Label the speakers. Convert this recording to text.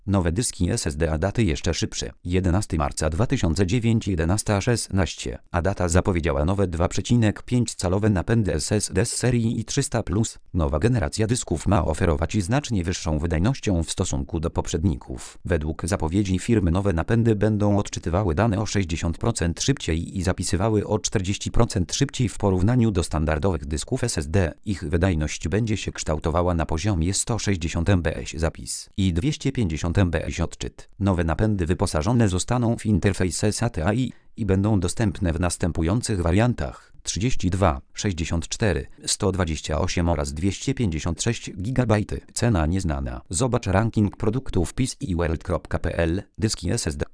Speaker 1: Nowe dyski SSD, a daty jeszcze szybsze. 11 marca 2009, 11:16. Adata zapowiedziała nowe 2,5-calowe napędy SSD z serii i300+. Nowa generacja dysków ma oferować znacznie wyższą wydajnością w stosunku do poprzedników. Według zapowiedzi firmy nowe napędy będą odczytywały dane o 60% szybciej i zapisywały o 40% szybciej w porównaniu do standardowych dysków SSD. Ich wydajność będzie się kształtowała na poziomie 160 MB zapis i 250 MB odczyt. Nowe napędy wyposażone zostaną w interfejs SATA i będą dostępne w następujących wariantach: 32, 64, 128 oraz 256 GB. Cena nieznana. Zobacz ranking produktów PCworld.pl. Dyski SSD.